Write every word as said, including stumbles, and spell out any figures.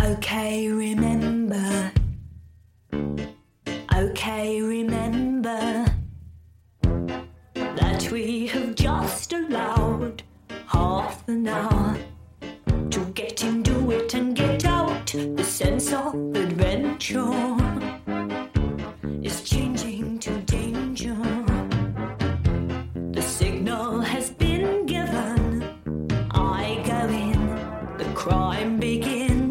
Okay, remember. Okay, remember that we have just allowed half an hour to get into it and get out. The sense of adventure is changing to danger. The signal has been given. I go in, the crime begins.